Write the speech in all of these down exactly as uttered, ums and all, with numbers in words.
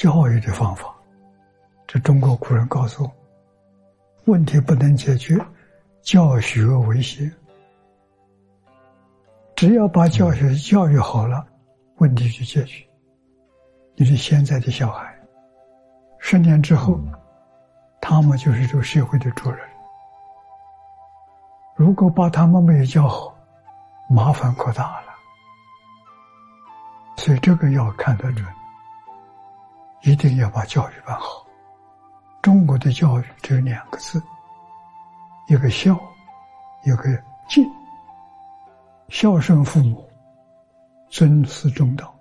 教育的方法。这中国古人告诉我，问题不能解决，教学为先。只要把教学教育好了，问题就解决。你的现在的小孩，十年之后，他们就是这个社会的主人。如果把他们没有教好，麻烦可大了。所以这个要看得准，一定要把教育办好。中国的教育只有两个字，一个孝，一个敬。孝顺父母，尊师重道。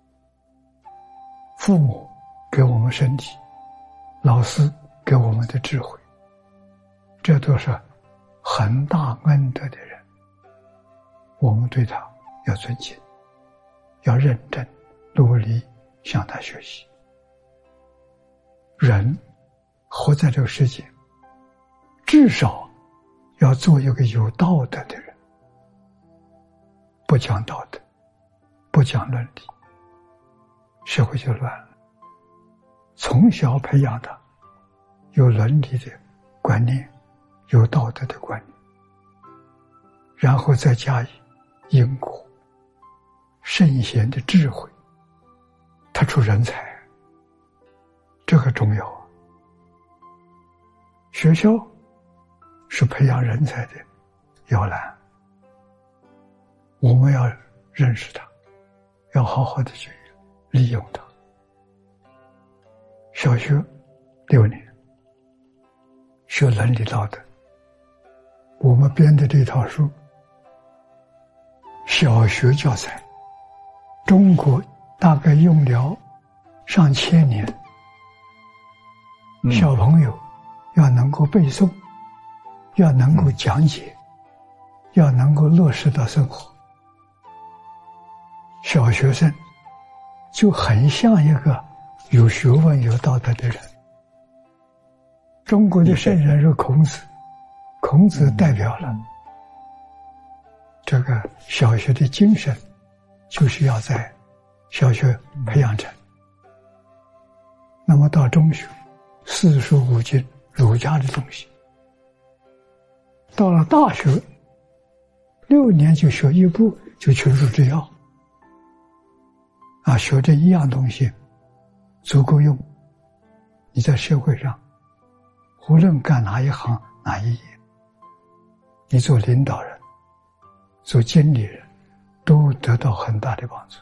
父母给我们身体，老师给我们的智慧，这都是很大恩德的人，我们对他要尊敬，要认真努力向他学习。人活在这个世界，至少要做一个有道德的人，不讲道德，不讲伦理，社会就乱了。从小培养他有伦理的观念，有道德的观念，然后再加以因果、圣贤的智慧，他出人才，这个重要啊。学校是培养人才的摇篮，我们要认识它，要好好的去利用它。小学六年学伦理道德，我们编的这套书，小学教材，中国大概用了上千年，小朋友要能够背诵，要能够讲解，要能够落实到生活。小学生就很像一个有学问有道德的人。中国的圣人是孔子，孔子代表了这个小学的精神，就是要在小学培养成。那么到中学，四书五经儒家的东西，到了大学六年就学一部，就群书之要啊，学这一样东西足够用。你在社会上无论干哪一行哪一业，你做领导人做经理人都得到很大的帮助。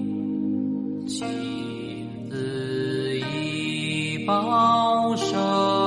保守